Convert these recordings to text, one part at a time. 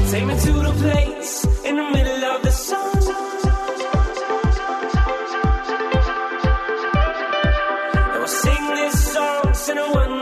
Take me to the place in the middle of the sun. And we'll sing this song, sing it one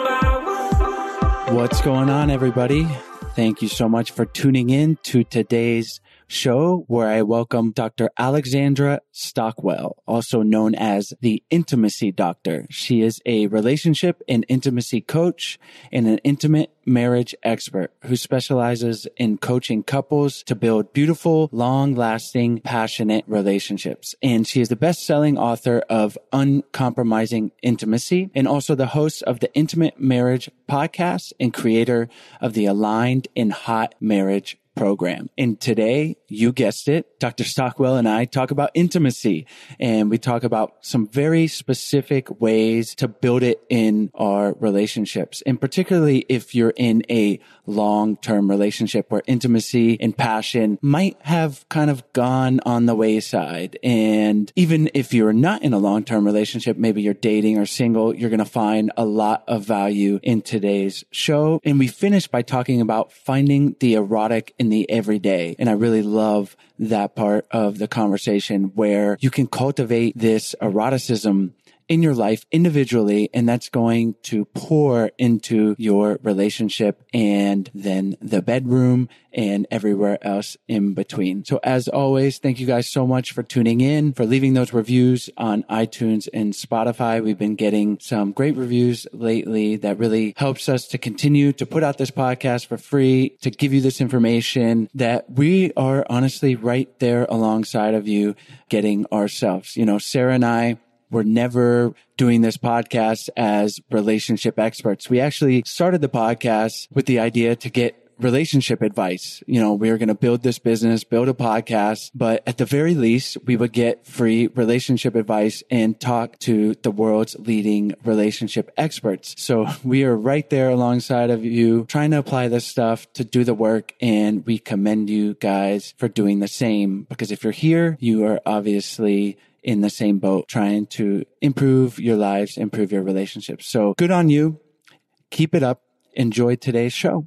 by one. What's going on, everybody? Thank you so much for tuning in to today's show, where I welcome Dr. Alexandra Stockwell, also known as the Intimacy Doctor. She is a relationship and intimacy coach and an intimate marriage expert who specializes in coaching couples to build beautiful, long-lasting, passionate relationships. And she is the best-selling author of Uncompromising Intimacy and also the host of the Intimate Marriage podcast and creator of the Aligned and Hot Marriage program. And today, you guessed it, Dr. Stockwell and I talk about intimacy, and we talk about some very specific ways to build it in our relationships. And particularly if you're in a long-term relationship where intimacy and passion might have kind of gone on the wayside. And even if you're not in a long-term relationship, maybe you're dating or single, you're going to find a lot of value in today's show. And we finish by talking about finding the erotic in the everyday. And I really love that part of the conversation where you can cultivate this eroticism in your life individually, and that's going to pour into your relationship and then the bedroom and everywhere else in between. So as always, thank you guys so much for tuning in, for leaving those reviews on iTunes and Spotify. We've been getting some great reviews lately that really helps us to continue to put out this podcast for free, to give you this information that we are honestly right there alongside of you getting ourselves. You know, Sarah and I, we're never doing this podcast as relationship experts. We actually started the podcast with the idea to get relationship advice. You know, we were going to build this business, build a podcast, but at the very least, we would get free relationship advice and talk to the world's leading relationship experts. So we are right there alongside of you, trying to apply this stuff to do the work. And we commend you guys for doing the same, because if you're here, you are obviously in the same boat, trying to improve your lives, improve your relationships. So good on you. Keep it up. Enjoy today's show.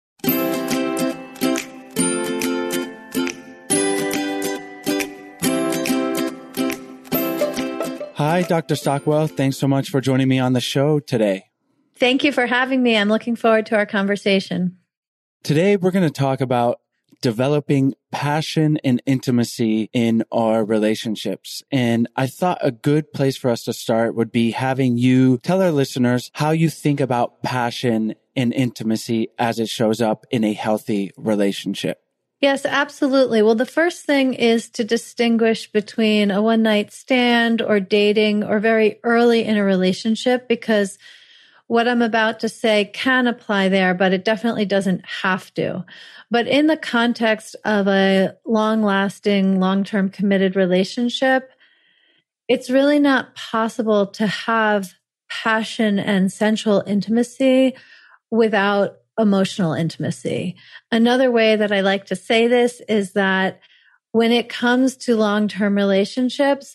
Hi, Dr. Stockwell. Thanks so much for joining me on the show today. Thank you for having me. I'm looking forward to our conversation. Today, we're going to talk about developing passion and intimacy in our relationships. And I thought a good place for us to start would be having you tell our listeners how you think about passion and intimacy as it shows up in a healthy relationship. Yes, absolutely. Well, the first thing is to distinguish between a one-night stand or dating or very early in a relationship, because what I'm about to say can apply there, but it definitely doesn't have to. But in the context of a long-lasting, long-term committed relationship, it's really not possible to have passion and sensual intimacy without emotional intimacy. Another way that I like to say this is that when it comes to long-term relationships,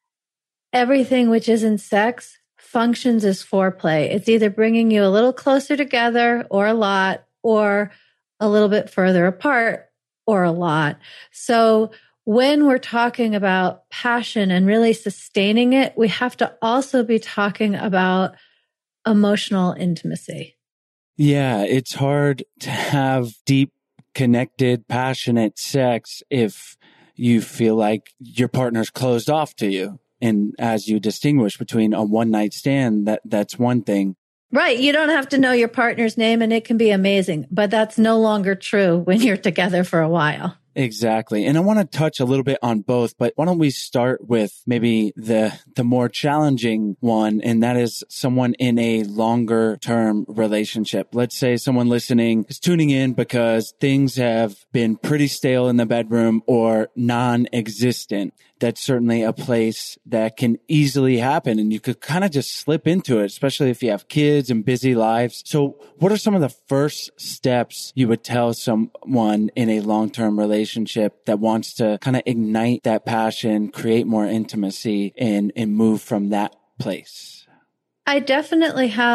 everything which isn't sex functions as foreplay. It's either bringing you a little closer together or a lot, or a little bit further apart or a lot. So when we're talking about passion and really sustaining it, we have to also be talking about emotional intimacy. Yeah, it's hard to have deep, connected, passionate sex if you feel like your partner's closed off to you. And as you distinguish between a one-night stand, that's one thing. Right. You don't have to know your partner's name and it can be amazing, but that's no longer true when you're together for a while. Exactly. And I want to touch a little bit on both, but why don't we start with maybe the more challenging one, and that is someone in a longer term relationship. Let's say someone listening is tuning in because things have been pretty stale in the bedroom or non-existent. That's certainly a place that can easily happen, and you could kind of just slip into it, especially if you have kids and busy lives. So what are some of the first steps you would tell someone in a long-term relationship that wants to kind of ignite that passion, create more intimacy, and move from that place? I definitely have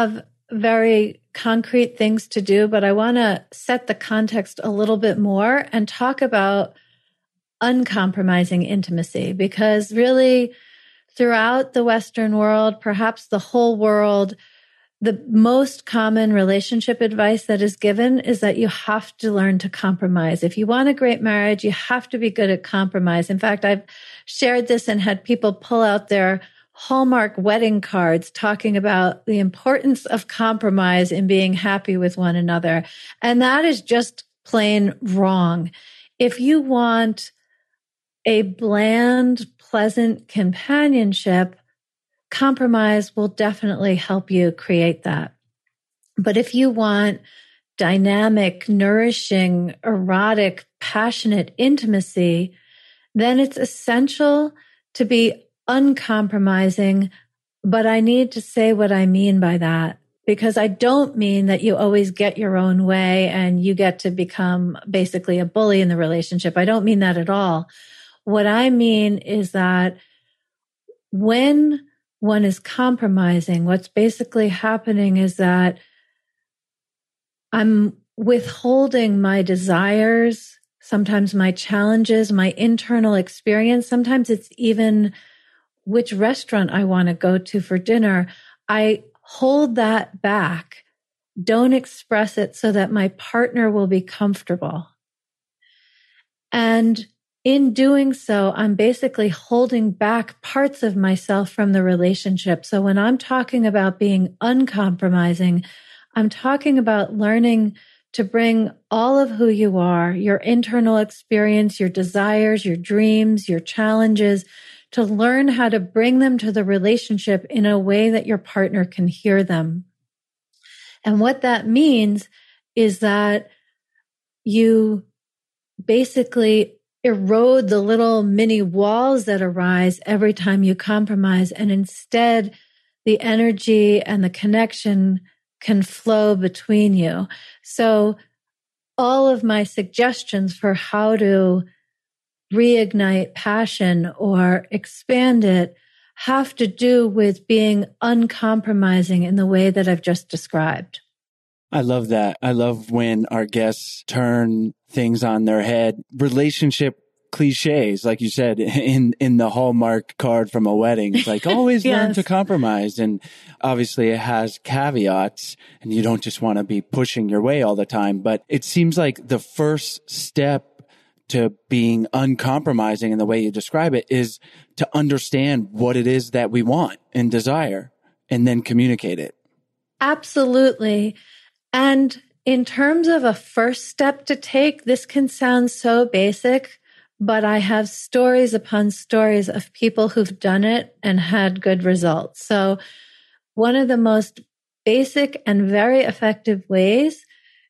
very concrete things to do, but I want to set the context a little bit more and talk about uncompromising intimacy, because really throughout the Western world, perhaps the whole world, the most common relationship advice that is given is that you have to learn to compromise. If you want a great marriage, you have to be good at compromise. In fact, I've shared this and had people pull out their Hallmark wedding cards talking about the importance of compromise in being happy with one another. And that is just plain wrong. If you want a bland, pleasant companionship, compromise will definitely help you create that. But if you want dynamic, nourishing, erotic, passionate intimacy, then it's essential to be uncompromising. But I need to say what I mean by that, because I don't mean that you always get your own way and you get to become basically a bully in the relationship. I don't mean that at all. What I mean is that when one is compromising, what's basically happening is that I'm withholding my desires, sometimes my challenges, my internal experience. Sometimes it's even which restaurant I want to go to for dinner. I hold that back, don't express it so that my partner will be comfortable. And in doing so, I'm basically holding back parts of myself from the relationship. So when I'm talking about being uncompromising, I'm talking about learning to bring all of who you are, your internal experience, your desires, your dreams, your challenges, to learn how to bring them to the relationship in a way that your partner can hear them. And what that means is that you basically erode the little mini walls that arise every time you compromise. And instead, the energy and the connection can flow between you. So all of my suggestions for how to reignite passion or expand it have to do with being uncompromising in the way that I've just described. I love that. I love when our guests turn things on their head. Relationship cliches, like you said, in the Hallmark card from a wedding. It's like, always learn to compromise. And obviously it has caveats and you don't just want to be pushing your way all the time. But it seems like the first step to being uncompromising in the way you describe it is to understand what it is that we want and desire and then communicate it. Absolutely. And in terms of a first step to take, this can sound so basic, but I have stories upon stories of people who've done it and had good results. So one of the most basic and very effective ways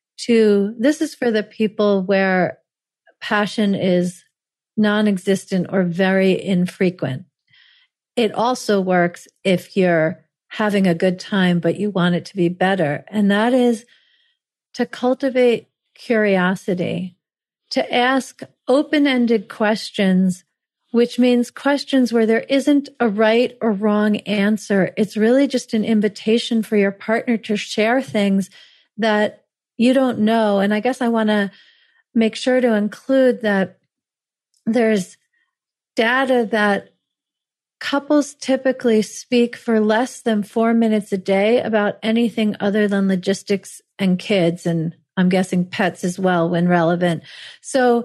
this is for the people where passion is non-existent or very infrequent. It also works if you're having a good time, but you want it to be better. And that is to cultivate curiosity, to ask open-ended questions, which means questions where there isn't a right or wrong answer. It's really just an invitation for your partner to share things that you don't know. And I guess I want to make sure to include that there's data that couples typically speak for less than 4 minutes a day about anything other than logistics and kids, and I'm guessing pets as well when relevant. So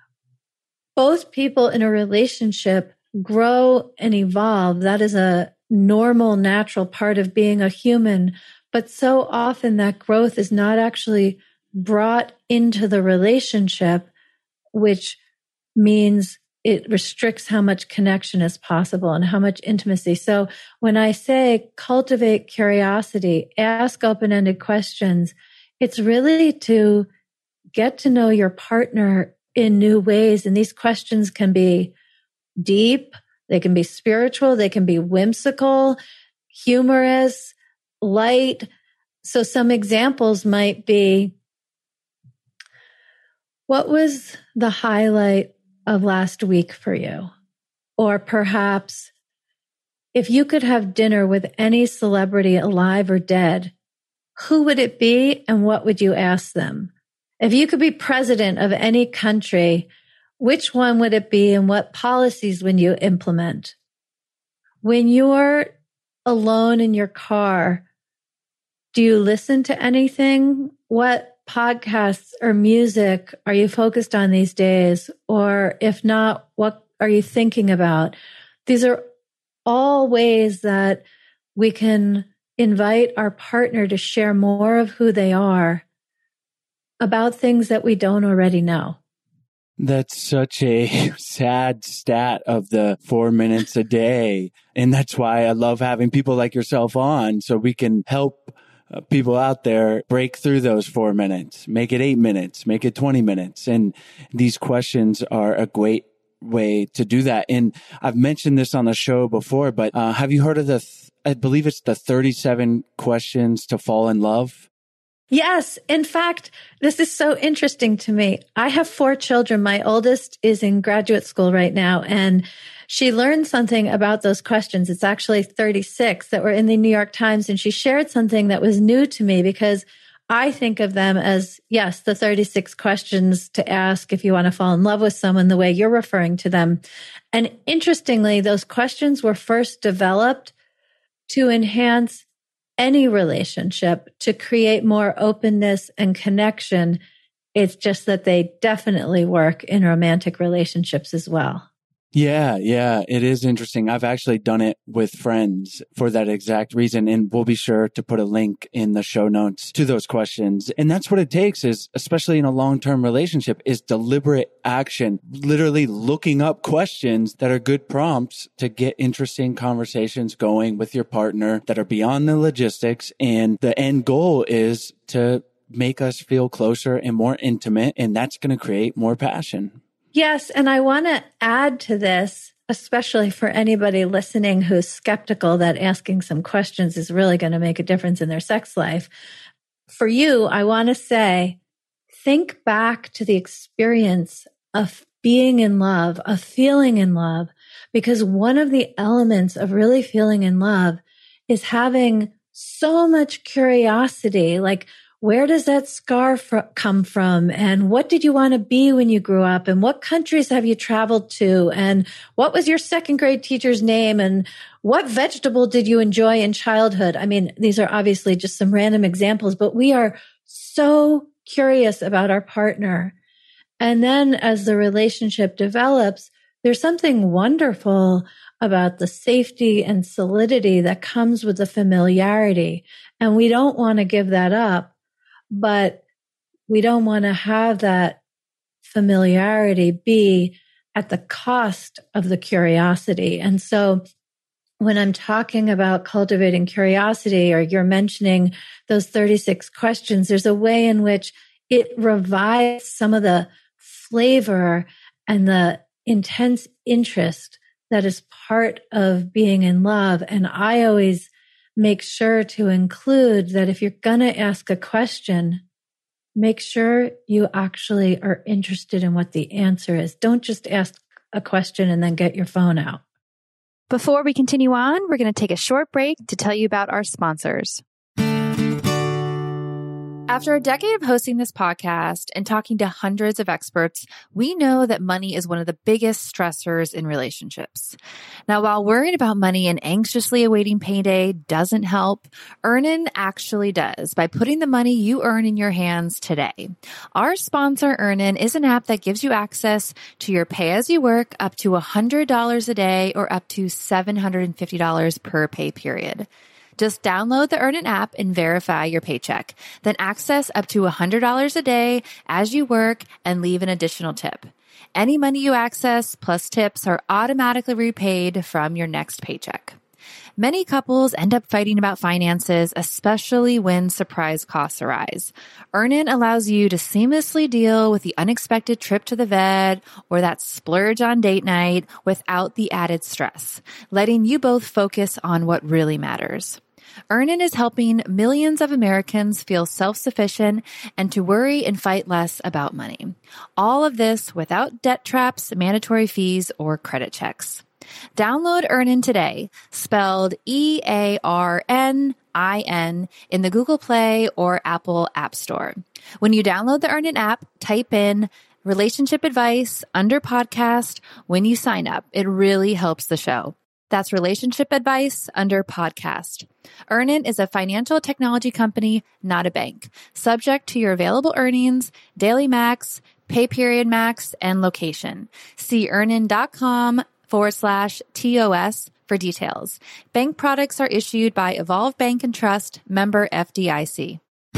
both people in a relationship grow and evolve. That is a normal, natural part of being a human. But so often that growth is not actually brought into the relationship, which means it restricts how much connection is possible and how much intimacy. So when I say cultivate curiosity, ask open-ended questions, it's really to get to know your partner in new ways. And these questions can be deep, they can be spiritual, they can be whimsical, humorous, light. So some examples might be, what was the highlight of last week for you? Or perhaps, if you could have dinner with any celebrity alive or dead, who would it be and what would you ask them? If you could be president of any country, which one would it be and what policies would you implement? When you're alone in your car, do you listen to anything? What podcasts or music are you focused on these days? Or if not, what are you thinking about? These are all ways that we can invite our partner to share more of who they are about things that we don't already know. That's such a sad stat of the 4 minutes a day. And that's why I love having people like yourself on so we can help people out there break through those 4 minutes, make it 8 minutes, make it 20 minutes. And these questions are a great way to do that. And I've mentioned this on the show before, but have you heard of I believe it's the 37 questions to fall in love? Yes. In fact, this is so interesting to me. I have 4 children. My oldest is in graduate school right now, and she learned something about those questions. It's actually 36 that were in the New York Times, and she shared something that was new to me because I think of them as, yes, the 36 questions to ask if you want to fall in love with someone the way you're referring to them. And interestingly, those questions were first developed to enhance any relationship, to create more openness and connection. It's just that they definitely work in romantic relationships as well. Yeah, it is interesting. I've actually done it with friends for that exact reason. And we'll be sure to put a link in the show notes to those questions. And that's what it takes is, especially in a long-term relationship, is deliberate action, literally looking up questions that are good prompts to get interesting conversations going with your partner that are beyond the logistics. And the end goal is to make us feel closer and more intimate. And that's going to create more passion. Yes. And I want to add to this, especially for anybody listening who's skeptical that asking some questions is really going to make a difference in their sex life. For you, I want to say, think back to the experience of being in love, of feeling in love, because one of the elements of really feeling in love is having so much curiosity, like, where does that scar come from? And what did you want to be when you grew up? And what countries have you traveled to? And what was your second grade teacher's name? And what vegetable did you enjoy in childhood? I mean, these are obviously just some random examples, but we are so curious about our partner. And then as the relationship develops, there's something wonderful about the safety and solidity that comes with the familiarity. And we don't want to give that up. But we don't want to have that familiarity be at the cost of the curiosity. And so when I'm talking about cultivating curiosity, or you're mentioning those 36 questions, there's a way in which it revives some of the flavor and the intense interest that is part of being in love. And I always make sure to include that if you're going to ask a question, make sure you actually are interested in what the answer is. Don't just ask a question and then get your phone out. Before we continue on, we're going to take a short break to tell you about our sponsors. After a decade of hosting this podcast and talking to hundreds of experts, we know that money is one of the biggest stressors in relationships. Now, while worrying about money and anxiously awaiting payday doesn't help, Earnin actually does by putting the money you earn in your hands today. Our sponsor, Earnin, is an app that gives you access to your pay-as-you-work up to $100 a day or up to $750 per pay period. Just download the Earnin app and verify your paycheck. Then access up to $100 a day as you work and leave an additional tip. Any money you access plus tips are automatically repaid from your next paycheck. Many couples end up fighting about finances, especially when surprise costs arise. Earnin allows you to seamlessly deal with the unexpected trip to the vet or that splurge on date night without the added stress, letting you both focus on what really matters. Earnin is helping millions of Americans feel self-sufficient and to worry and fight less about money. All of this without debt traps, mandatory fees, or credit checks. Download Earnin today, spelled EARN, in the Google Play or Apple App Store. When you download the Earnin app, type in relationship advice under podcast when you sign up. It really helps the show. That's relationship advice under podcast. Earnin is a financial technology company, not a bank. Subject to your available earnings, daily max, pay period max, and location. See earnin.com/TOS for details. Bank products are issued by Evolve Bank and Trust, member FDIC.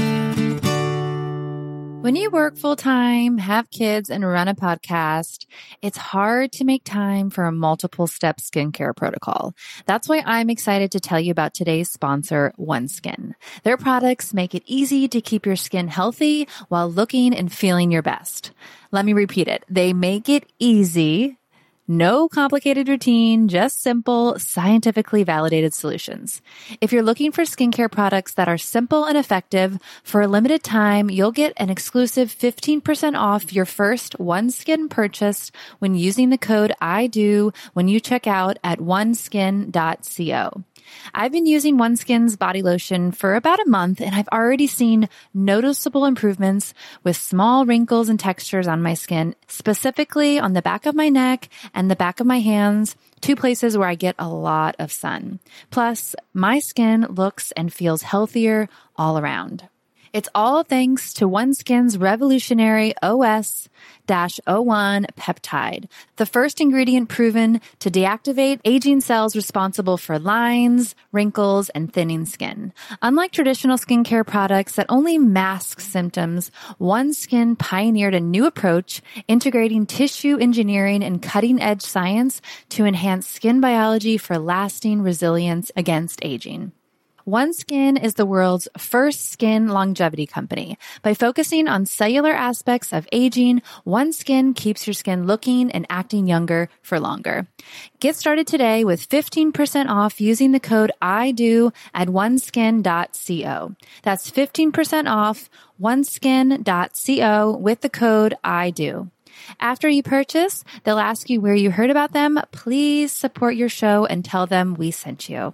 When you work full-time, have kids, and run a podcast, it's hard to make time for a multiple-step skincare protocol. That's why I'm excited to tell you about today's sponsor, OneSkin. Their products make it easy to keep your skin healthy while looking and feeling your best. Let me repeat it. They make it easy. No complicated routine, just simple, scientifically validated solutions. If you're looking for skincare products that are simple and effective, for a limited time, you'll get an exclusive 15% off your first OneSkin purchase when using the code IDO when you check out at oneskin.co. I've been using OneSkin's body lotion for about a month, and I've already seen noticeable improvements with small wrinkles and textures on my skin, specifically on the back of my neck and the back of my hands, two places where I get a lot of sun. Plus, my skin looks and feels healthier all around. It's all thanks to OneSkin's revolutionary OS-01 peptide, the first ingredient proven to deactivate aging cells responsible for lines, wrinkles, and thinning skin. Unlike traditional skincare products that only mask symptoms, OneSkin pioneered a new approach integrating tissue engineering and cutting-edge science to enhance skin biology for lasting resilience against aging. OneSkin is the world's first skin longevity company. By focusing on cellular aspects of aging, OneSkin keeps your skin looking and acting younger for longer. Get started today with 15% off using the code IDO at oneskin.co. That's 15% off oneskin.co with the code IDO. After you purchase, they'll ask you where you heard about them. Please support your show and tell them we sent you.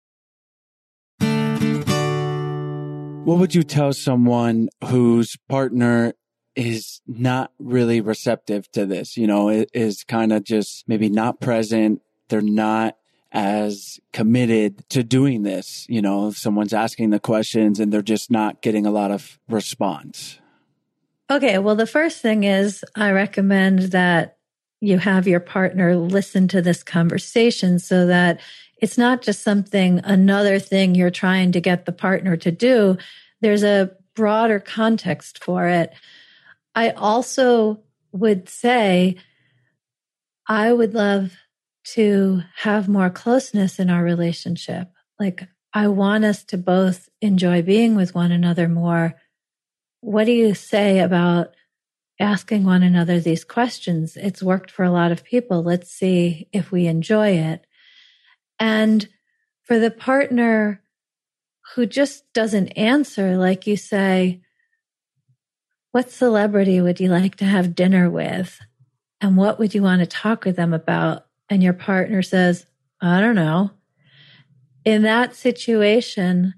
What would you tell someone whose partner is not really receptive to this? You know, it is kind of just maybe not present. They're not as committed to doing this. You know, if someone's asking the questions and they're just not getting a lot of response. Okay, well, the first thing is I recommend that you have your partner listen to this conversation so that it's not just another thing you're trying to get the partner to do. There's a broader context for it. I also would say I would love to have more closeness in our relationship. Like, I want us to both enjoy being with one another more. What do you say about asking one another these questions? It's worked for a lot of people. Let's see if we enjoy it. And for the partner who just doesn't answer, like you say, what celebrity would you like to have dinner with? And what would you want to talk with them about? And your partner says, I don't know. In that situation,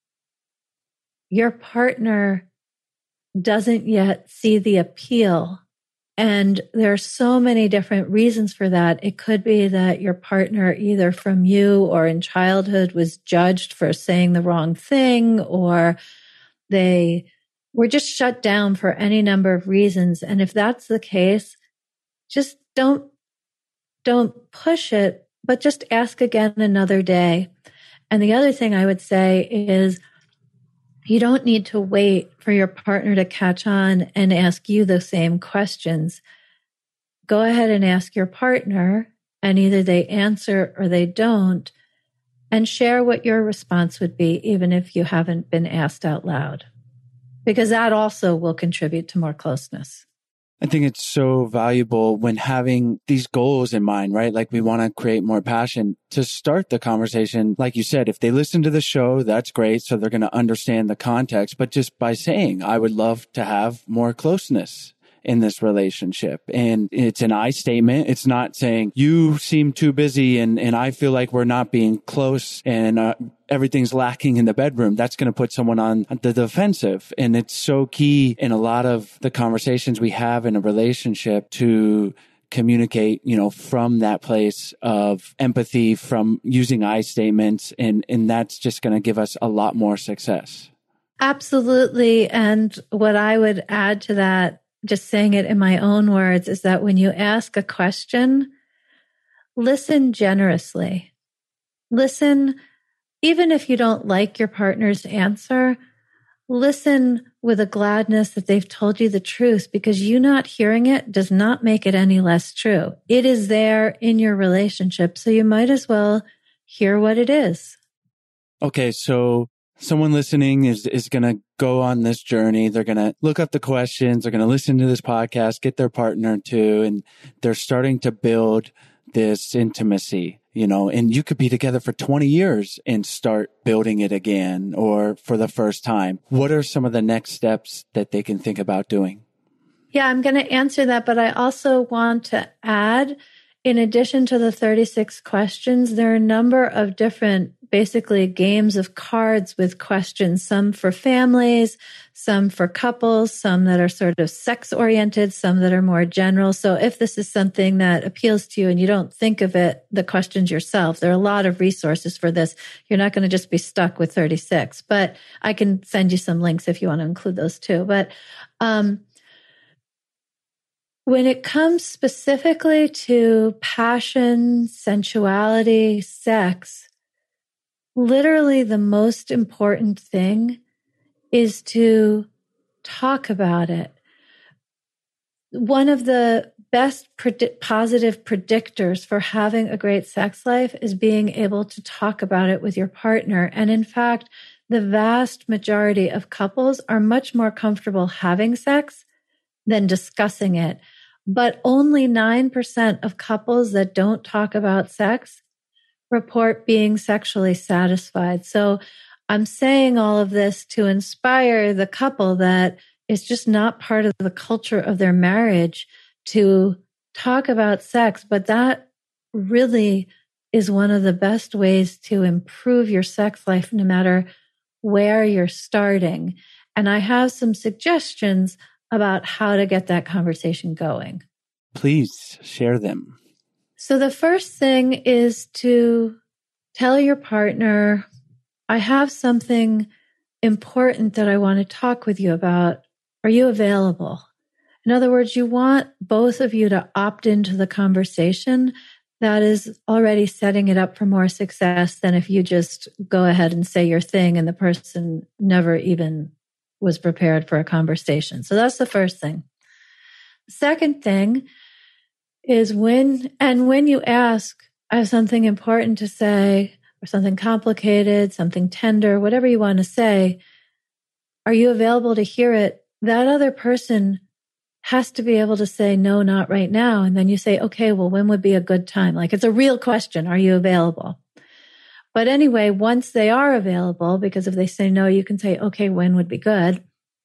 your partner doesn't yet see the appeal. And there are so many different reasons for that. It could be that your partner, either from you or in childhood, was judged for saying the wrong thing, or they were just shut down for any number of reasons. And if that's the case, just don't push it, but just ask again another day. And the other thing I would say is, you don't need to wait for your partner to catch on and ask you the same questions. Go ahead and ask your partner, and either they answer or they don't, and share what your response would be, even if you haven't been asked out loud, because that also will contribute to more closeness. I think it's so valuable when having these goals in mind, right? Like, we want to create more passion to start the conversation. Like you said, if they listen to the show, that's great. So they're going to understand the context. But just by saying, I would love to have more closeness. in this relationship. And it's an I statement. It's not saying you seem too busy and I feel like we're not being close and everything's lacking in the bedroom. That's going to put someone on the defensive. And it's so key in a lot of the conversations we have in a relationship to communicate, from that place of empathy, from using I statements. And that's just going to give us a lot more success. Absolutely. And what I would add to that, just saying it in my own words, is that when you ask a question, listen generously. Listen, even if you don't like your partner's answer, listen with a gladness that they've told you the truth, because you not hearing it does not make it any less true. It is there in your relationship, so you might as well hear what it is. Okay, so someone listening is going to go on this journey. They're going to look up the questions. They're going to listen to this podcast, get their partner too, and they're starting to build this intimacy, and you could be together for 20 years and start building it again or for the first time. What are some of the next steps that they can think about doing? Yeah, I'm going to answer that, but I also want to add, in addition to the 36 questions, there are a number of different, basically games of cards with questions, some for families, some for couples, some that are sort of sex-oriented, some that are more general. So if this is something that appeals to you and you don't think of it, the questions yourself, there are a lot of resources for this. You're not going to just be stuck with 36, but I can send you some links if you want to include those too. But when it comes specifically to passion, sensuality, sex, literally the most important thing is to talk about it. One of the best positive predictors for having a great sex life is being able to talk about it with your partner. And in fact, the vast majority of couples are much more comfortable having sex than discussing it. But only 9% of couples that don't talk about sex report being sexually satisfied. So I'm saying all of this to inspire the couple that it's just not part of the culture of their marriage to talk about sex. But that really is one of the best ways to improve your sex life, no matter where you're starting. And I have some suggestions about how to get that conversation going. Please share them. So the first thing is to tell your partner, I have something important that I want to talk with you about. Are you available? In other words, you want both of you to opt into the conversation. That is already setting it up for more success than if you just go ahead and say your thing and the person never even was prepared for a conversation. So that's the first thing. The second thing is when you ask, I have something important to say, or something complicated, something tender, whatever you want to say, are you available to hear it? That other person has to be able to say, no, not right now. And then you say, okay, well, when would be a good time? Like, it's a real question. Are you available? But anyway, once they are available, because if they say no, you can say, okay, when would be good?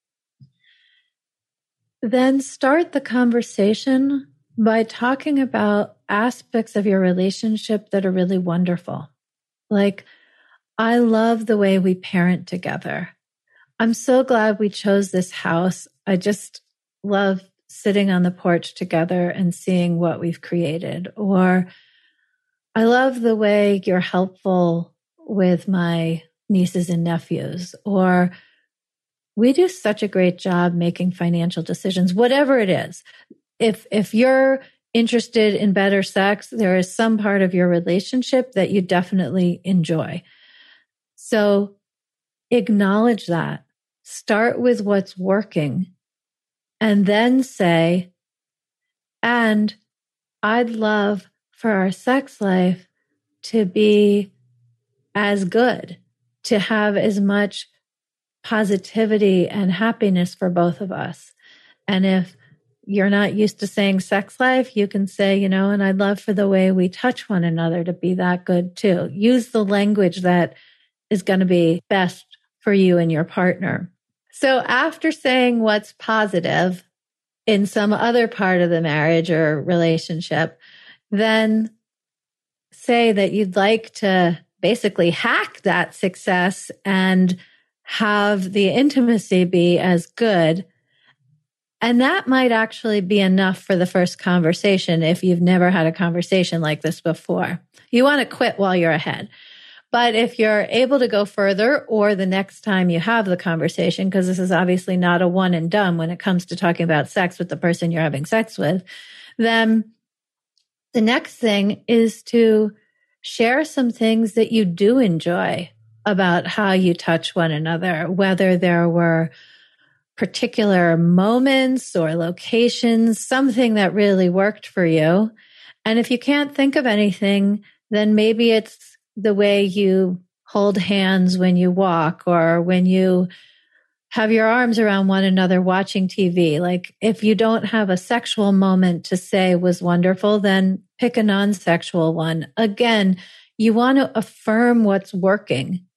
Then start the conversation by talking about aspects of your relationship that are really wonderful. Like, I love the way we parent together. I'm so glad we chose this house. I just love sitting on the porch together and seeing what we've created. Or I love the way you're helpful with my nieces and nephews. Or we do such a great job making financial decisions, whatever it is. If you're interested in better sex, there is some part of your relationship that you definitely enjoy. So acknowledge that. Start with what's working and then say, and I'd love for our sex life to be as good, to have as much positivity and happiness for both of us. And if you're not used to saying sex life, you can say, and I'd love for the way we touch one another to be that good too. Use the language that is going to be best for you and your partner. So after saying what's positive, in some other part of the marriage or relationship, then say that you'd like to basically hack that success and have the intimacy be as good. And that might actually be enough for the first conversation if you've never had a conversation like this before. You want to quit while you're ahead. But if you're able to go further, or the next time you have the conversation, because this is obviously not a one and done when it comes to talking about sex with the person you're having sex with, then the next thing is to share some things that you do enjoy about how you touch one another, whether there were particular moments or locations, something that really worked for you. And if you can't think of anything, then maybe it's the way you hold hands when you walk, or when you have your arms around one another watching TV. Like, if you don't have a sexual moment to say was wonderful, then pick a non-sexual one. Again, you want to affirm what's working.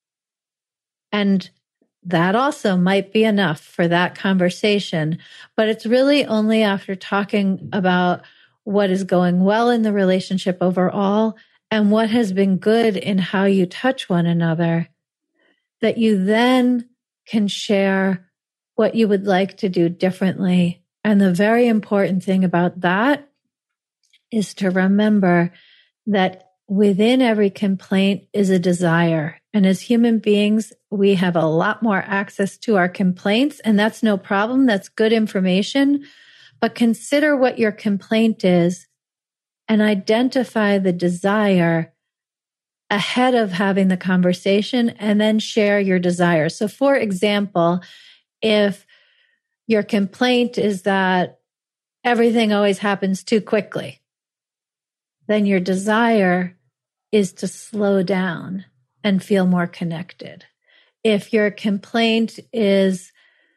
And that also might be enough for that conversation. But it's really only after talking about what is going well in the relationship overall and what has been good in how you touch one another that you then can share what you would like to do differently. And the very important thing about that is to remember that within every complaint is a desire. And as human beings, we have a lot more access to our complaints, and that's no problem. That's good information. But consider what your complaint is and identify the desire ahead of having the conversation, and then share your desire. So for example, if your complaint is that everything always happens too quickly, then your desire is to slow down and feel more connected. If your complaint is,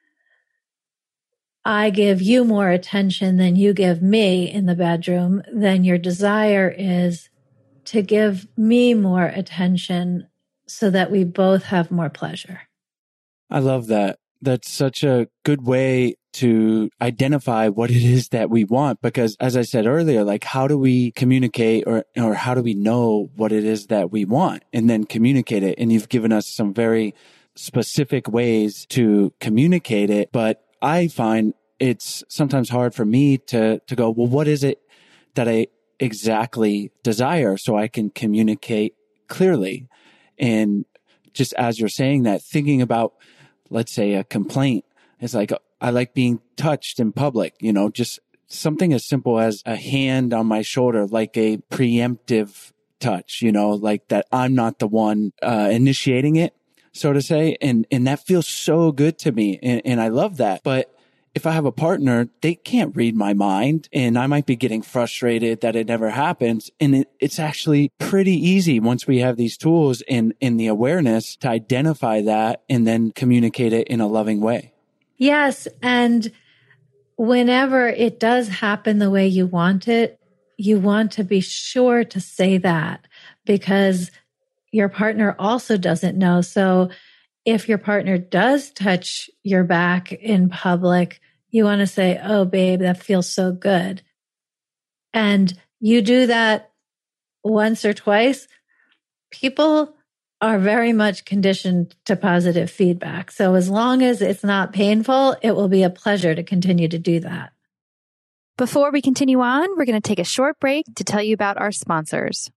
I give you more attention than you give me in the bedroom, then your desire is to give me more attention so that we both have more pleasure. I love that. That's such a good way to identify what it is that we want. Because as I said earlier, like, how do we communicate or how do we know what it is that we want and then communicate it? And you've given us some very specific ways to communicate it. But I find it's sometimes hard for me to go, well, what is it that I exactly desire so I can communicate clearly? And just as you're saying that, thinking about, let's say, a complaint, it's like, I like being touched in public, just something as simple as a hand on my shoulder, like a preemptive touch, like that I'm not the one initiating it, so to say. And that feels so good to me. And I love that. But if I have a partner, they can't read my mind, and I might be getting frustrated that it never happens. And it's actually pretty easy once we have these tools and the awareness to identify that and then communicate it in a loving way. Yes. And whenever it does happen the way you want it, you want to be sure to say that, because your partner also doesn't know. So if your partner does touch your back in public, you want to say, oh, babe, that feels so good. And you do that once or twice, people are very much conditioned to positive feedback. So as long as it's not painful, it will be a pleasure to continue to do that. Before we continue on, we're going to take a short break to tell you about our sponsors.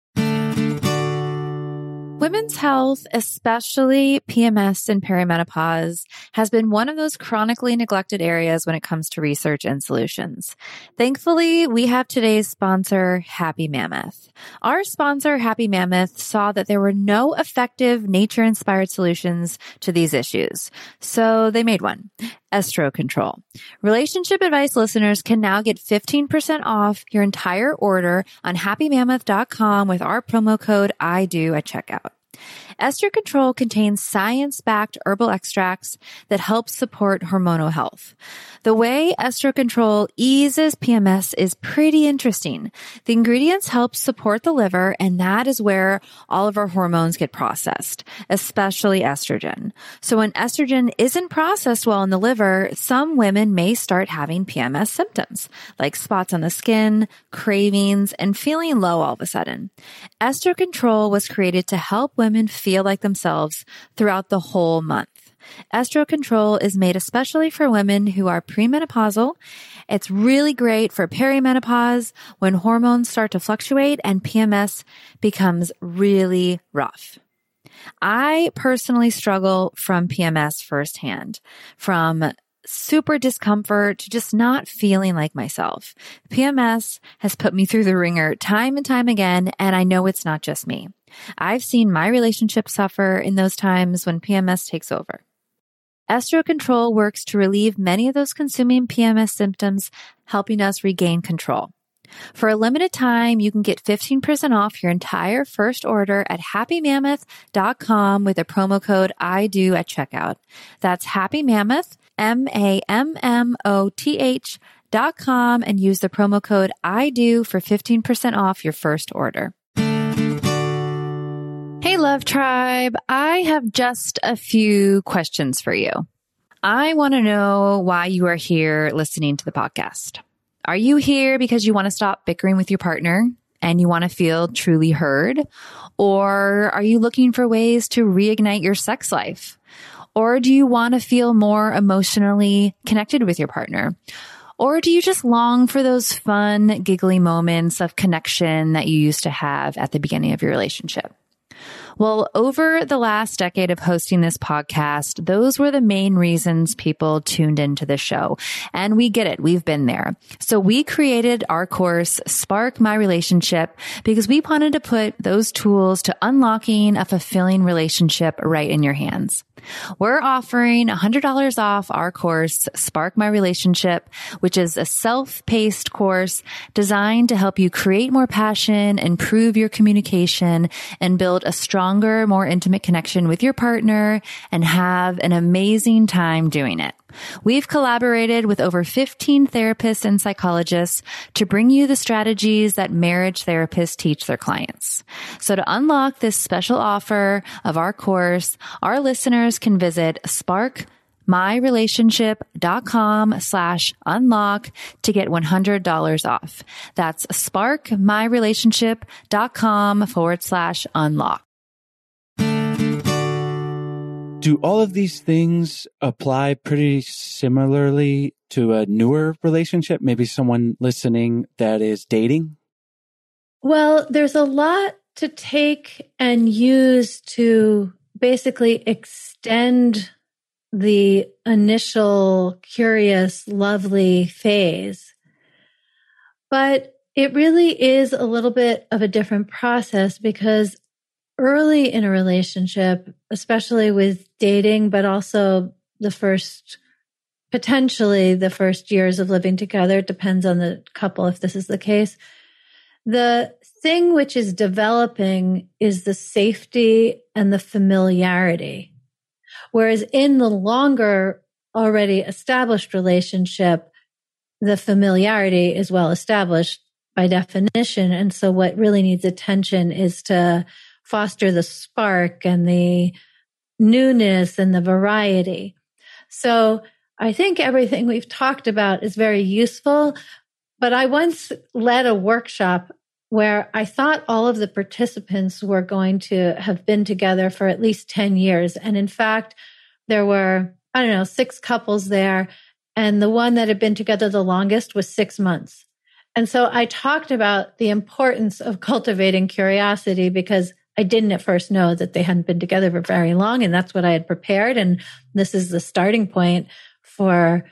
Women's health, especially PMS and perimenopause, has been one of those chronically neglected areas when it comes to research and solutions. Thankfully, we have today's sponsor, Happy Mammoth. Our sponsor, Happy Mammoth, saw that there were no effective nature-inspired solutions to these issues. So they made one. Estro Control. Relationship Advice listeners can now get 15% off your entire order on happymammoth.com with our promo code I do at checkout. Ester Control contains science-backed herbal extracts that help support hormonal health. The way Ester Control eases PMS is pretty interesting. The ingredients help support the liver, and that is where all of our hormones get processed, especially estrogen. So when estrogen isn't processed well in the liver, some women may start having PMS symptoms, like spots on the skin, cravings, and feeling low all of a sudden. Ester Control was created to help women feel like themselves throughout the whole month. Ester Control is made especially for women who are premenopausal. It's really great for perimenopause when hormones start to fluctuate and PMS becomes really rough. I personally struggle from PMS firsthand, from super discomfort to just not feeling like myself. PMS has put me through the ringer time and time again, and I know it's not just me. I've seen my relationship suffer in those times when PMS takes over. Ester Control works to relieve many of those consuming PMS symptoms, helping us regain control. For a limited time, you can get 15% off your entire first order at happymammoth.com with a promo code IDO at checkout. That's Happy Mammoth, MAMMOTH.com, and use the promo code IDO for 15% off your first order. Hey, Love Tribe. I have just a few questions for you. I want to know why you are here listening to the podcast. Are you here because you want to stop bickering with your partner and you want to feel truly heard? Or are you looking for ways to reignite your sex life? Or do you want to feel more emotionally connected with your partner? Or do you just long for those fun, giggly moments of connection that you used to have at the beginning of your relationship? Well, over the last decade of hosting this podcast, those were the main reasons people tuned into the show. And we get it. We've been there. So we created our course, Spark My Relationship, because we wanted to put those tools to unlocking a fulfilling relationship right in your hands. We're offering $100 off our course, Spark My Relationship, which is a self-paced course designed to help you create more passion, improve your communication, and build a stronger, more intimate connection with your partner and have an amazing time doing it. We've collaborated with over 15 therapists and psychologists to bring you the strategies that marriage therapists teach their clients. So to unlock this special offer of our course, our listeners can visit sparkmyrelationship.com/unlock to get $100 off. That's sparkmyrelationship.com/unlock. Do all of these things apply pretty similarly to a newer relationship? Maybe someone listening that is dating? Well, there's a lot to take and use to basically extend the initial curious, lovely phase. But it really is a little bit of a different process because early in a relationship, especially with dating, but also potentially the first years of living together, it depends on the couple if this is the case. The thing which is developing is the safety and the familiarity. Whereas in the longer already established relationship, the familiarity is well established by definition. And so what really needs attention is to foster the spark and the newness and the variety. So I think everything we've talked about is very useful, but I once led a workshop where I thought all of the participants were going to have been together for at least 10 years. And in fact, there were, 6 couples there. And the one that had been together the longest was 6 months. And so I talked about the importance of cultivating curiosity because I didn't at first know that they hadn't been together for very long. And that's what I had prepared. And this is the starting point for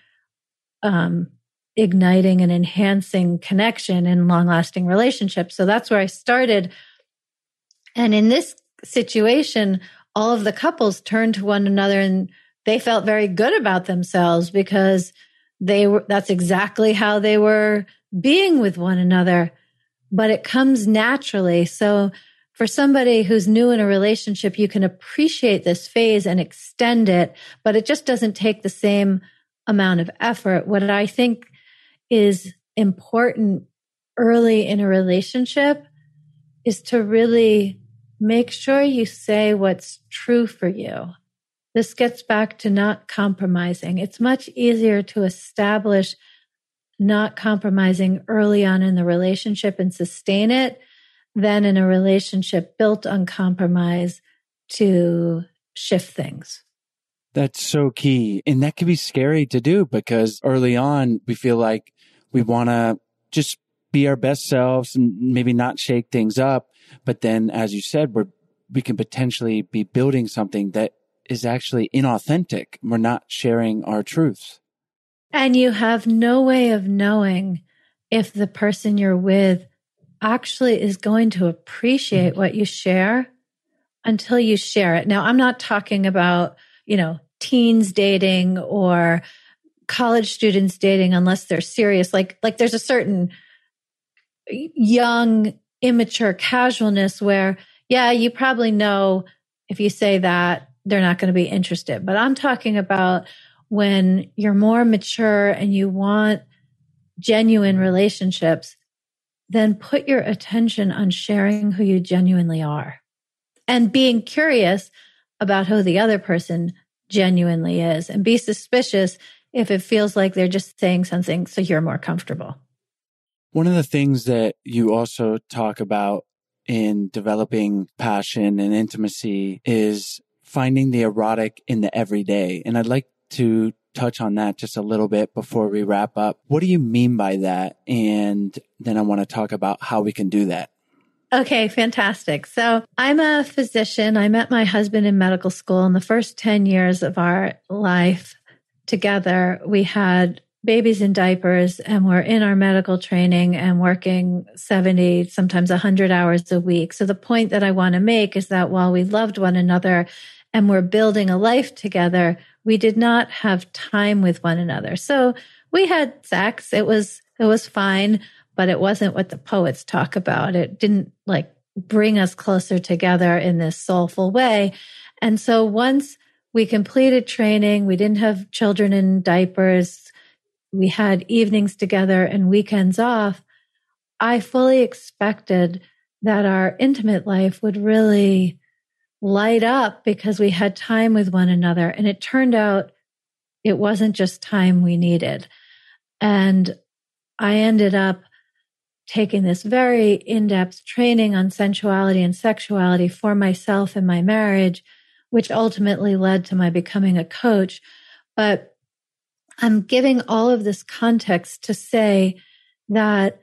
igniting and enhancing connection in long-lasting relationships. So that's where I started. And in this situation, all of the couples turned to one another and they felt very good about themselves because that's exactly how they were being with one another, but it comes naturally. So for somebody who's new in a relationship, you can appreciate this phase and extend it, but it just doesn't take the same amount of effort. What I think is important early in a relationship is to really make sure you say what's true for you. This gets back to not compromising. It's much easier to establish not compromising early on in the relationship and sustain it than in a relationship built on compromise to shift things. That's so key. And that can be scary to do because early on, we feel like we want to just be our best selves and maybe not shake things up. But then, as you said, we can potentially be building something that is actually inauthentic. We're not sharing our truths. And you have no way of knowing if the person you're with actually is going to appreciate what you share until you share it. Now, I'm not talking about, teens dating or college students dating unless they're serious. Like there's a certain young, immature casualness where, yeah, you probably know if you say that, they're not going to be interested. But I'm talking about when you're more mature and you want genuine relationships, then put your attention on sharing who you genuinely are and being curious about who the other person genuinely is, and be suspicious if it feels like they're just saying something so you're more comfortable. One of the things that you also talk about in developing passion and intimacy is finding the erotic in the everyday. And I'd like to touch on that just a little bit before we wrap up. What do you mean by that? And then I want to talk about how we can do that. Okay, fantastic. So I'm a physician. I met my husband in medical school. In the first 10 years of our life together, we had babies in diapers and we're in our medical training and working 70, sometimes 100 hours a week. So the point that I want to make is that while we loved one another and we're building a life together, we did not have time with one another. So we had sex. It was fine, but it wasn't what the poets talk about. It didn't bring us closer together in this soulful way. And so once we completed training, we didn't have children in diapers. We had evenings together and weekends off. I fully expected that our intimate life would really light up because we had time with one another. And it turned out it wasn't just time we needed. And I ended up taking this very in-depth training on sensuality and sexuality for myself and my marriage, which ultimately led to my becoming a coach. But I'm giving all of this context to say that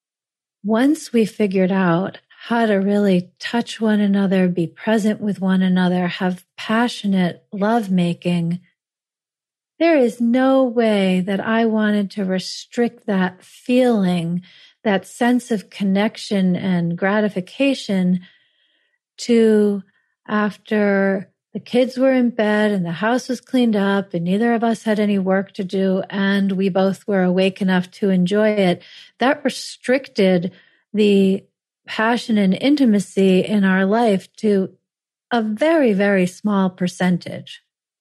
once we figured out how to really touch one another, be present with one another, have passionate lovemaking, there is no way that I wanted to restrict that feeling, that sense of connection and gratification to after the kids were in bed and the house was cleaned up and neither of us had any work to do and we both were awake enough to enjoy it. That restricted the passion and intimacy in our life to a very, very small percentage.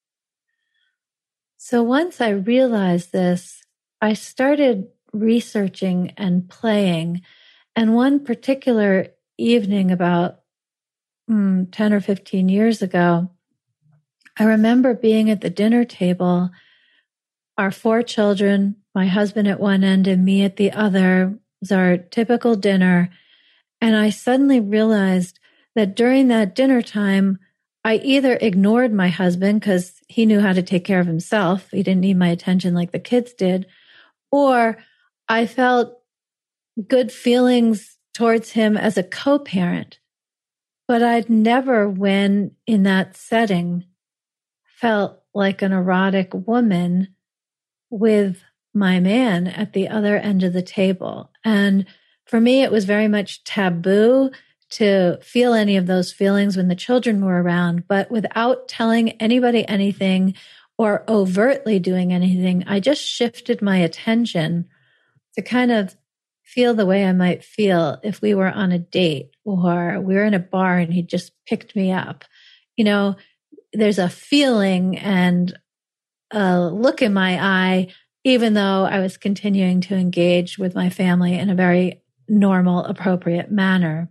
So once I realized this, I started researching and playing. And one particular evening about 10 or 15 years ago, I remember being at the dinner table, our 4 children, my husband at one end and me at the other. It was our typical dinner. And I suddenly realized that during that dinner time, I either ignored my husband because he knew how to take care of himself. He didn't need my attention like the kids did. Or I felt good feelings towards him as a co-parent. But I'd never, when in that setting, felt like an erotic woman with my man at the other end of the table. And for me, it was very much taboo to feel any of those feelings when the children were around. But without telling anybody anything or overtly doing anything, I just shifted my attention to kind of feel the way I might feel if we were on a date or we were in a bar and he just picked me up. You know, there's a feeling and a look in my eye, even though I was continuing to engage with my family in a very normal, appropriate manner.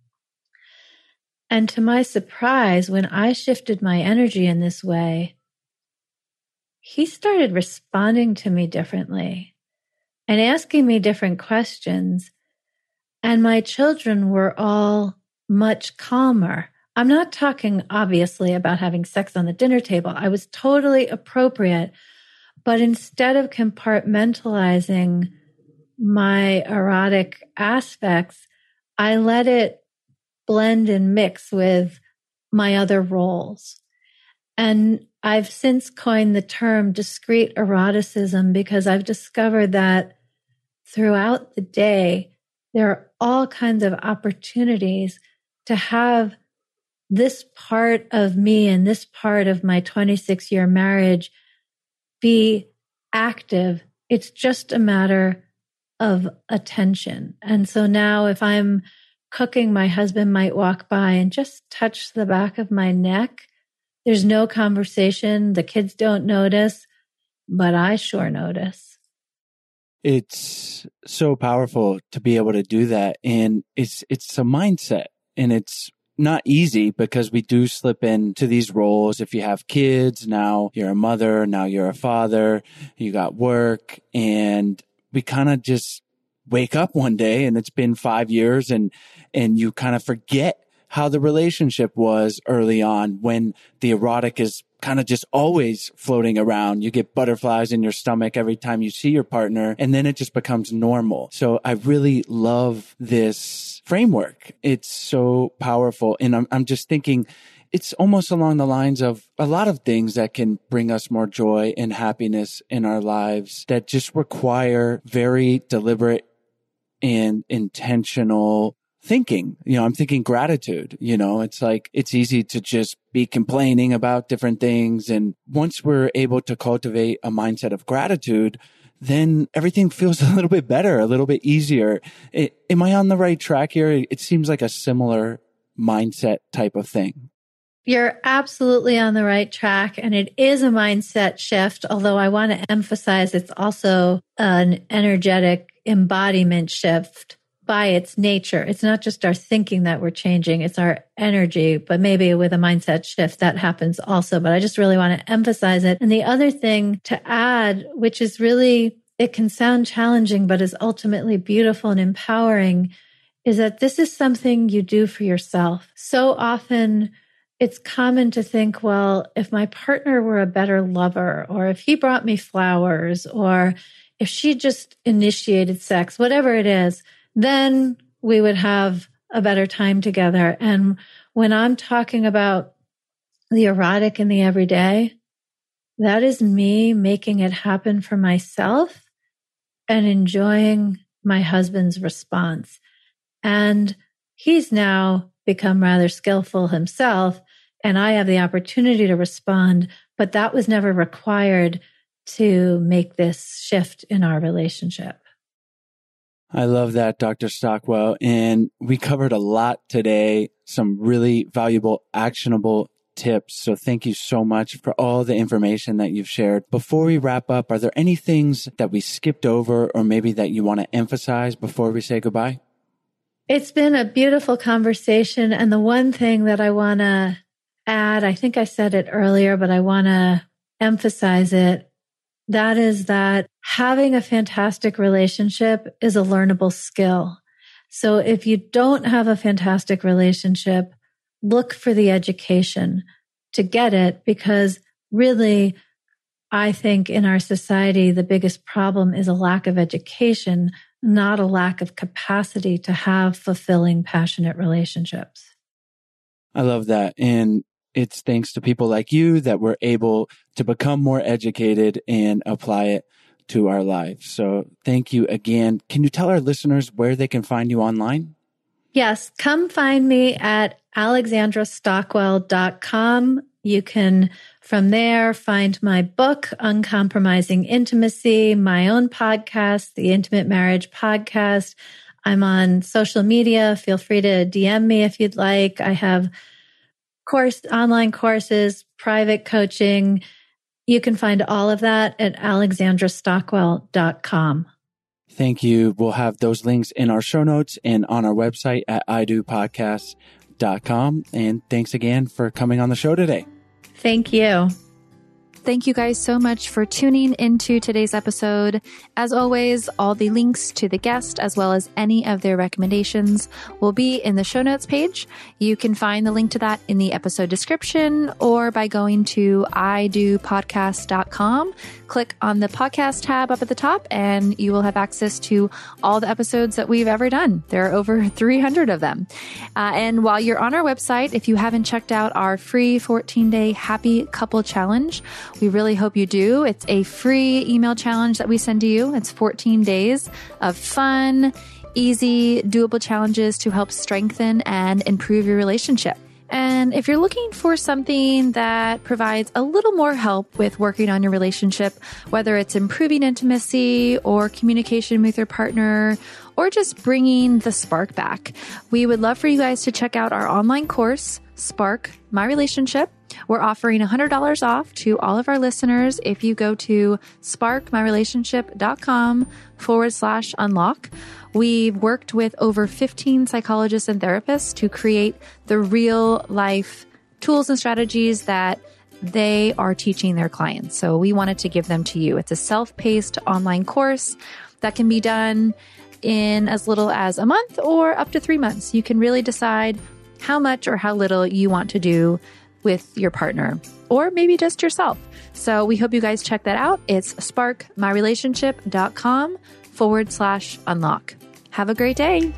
And to my surprise, when I shifted my energy in this way, he started responding to me differently and asking me different questions. And my children were all much calmer. I'm not talking obviously about having sex on the dinner table. I was totally appropriate. But instead of compartmentalizing my erotic aspects, I let it blend and mix with my other roles. And I've since coined the term discrete eroticism because I've discovered that throughout the day, there are all kinds of opportunities to have this part of me and this part of my 26-year marriage be active. It's just a matter of attention. And so now if I'm cooking, my husband might walk by and just touch the back of my neck. There's no conversation. The kids don't notice, but I sure notice. It's so powerful to be able to do that. And it's a mindset, and it's not easy because we do slip into these roles. If you have kids, now you're a mother, now you're a father, you got work, and we kind of just wake up one day and it's been 5 years and you kind of forget how the relationship was early on when the erotic is kind of just always floating around. You get butterflies in your stomach every time you see your partner, and then it just becomes normal. So I really love this framework. It's so powerful. And I'm just thinking it's almost along the lines of a lot of things that can bring us more joy and happiness in our lives that just require very deliberate and intentional thinking. You know, I'm thinking gratitude. You know, it's like, it's easy to just be complaining about different things. And once we're able to cultivate a mindset of gratitude, then everything feels a little bit better, a little bit easier. Am I on the right track here? It seems like a similar mindset type of thing. You're absolutely on the right track. And it is a mindset shift, although I want to emphasize it's also an energetic embodiment shift by its nature. It's not just our thinking that we're changing, it's our energy, but maybe with a mindset shift that happens also. But I just really want to emphasize it. And the other thing to add, which is really, it can sound challenging, but is ultimately beautiful and empowering, is that this is something you do for yourself. So often it's common to think, well, if my partner were a better lover, or if he brought me flowers, or if she just initiated sex, whatever it is, then we would have a better time together. And when I'm talking about the erotic in the everyday, that is me making it happen for myself and enjoying my husband's response. And he's now become rather skillful himself, and I have the opportunity to respond, but that was never required to make this shift in our relationship. I love that, Dr. Stockwell. And we covered a lot today, some really valuable, actionable tips. So thank you so much for all the information that you've shared. Before we wrap up, are there any things that we skipped over or maybe that you want to emphasize before we say goodbye? It's been a beautiful conversation. And the one thing that I want to add, I think I said it earlier, but I want to emphasize it. That is that having a fantastic relationship is a learnable skill. So if you don't have a fantastic relationship, look for the education to get it, because really, I think in our society, the biggest problem is a lack of education, not a lack of capacity to have fulfilling, passionate relationships. I love that. And it's thanks to people like you that we're able to become more educated and apply it to our lives. So thank you again. Can you tell our listeners where they can find you online? Yes, come find me at alexandrastockwell.com. You can, from there, find my book, Uncompromising Intimacy, my own podcast, the Intimate Marriage Podcast. I'm on social media. Feel free to DM me if you'd like. I have online courses, private coaching. You can find all of that at alexandrastockwell.com. Thank you. We'll have those links in our show notes and on our website at idopodcast.com. And thanks again for coming on the show today. Thank you. Thank you guys so much for tuning into today's episode. As always, all the links to the guest, as well as any of their recommendations, will be in the show notes page. You can find the link to that in the episode description or by going to idopodcast.com. Click on the podcast tab up at the top and you will have access to all the episodes that we've ever done. There are over 300 of them. And while you're on our website, if you haven't checked out our free 14-day Happy Couple Challenge, we really hope you do. It's a free email challenge that we send to you. It's 14 days of fun, easy, doable challenges to help strengthen and improve your relationship. And if you're looking for something that provides a little more help with working on your relationship, whether it's improving intimacy or communication with your partner, or just bringing the spark back, we would love for you guys to check out our online course, Spark My Relationship. We're offering $100 off to all of our listeners if you go to sparkmyrelationship.com/unlock. We've worked with over 15 psychologists and therapists to create the real life tools and strategies that they are teaching their clients. So we wanted to give them to you. It's a self-paced online course that can be done in as little as a month or up to 3 months. You can really decide how much or how little you want to do with your partner, or maybe just yourself. So we hope you guys check that out. It's sparkmyrelationship.com/unlock. Have a great day.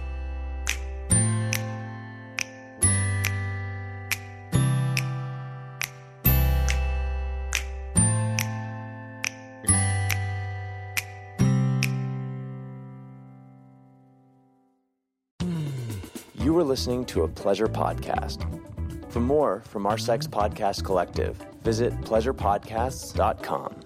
You were listening to a Pleasure Podcast. For more from our Sex Podcast Collective, visit pleasurepodcasts.com.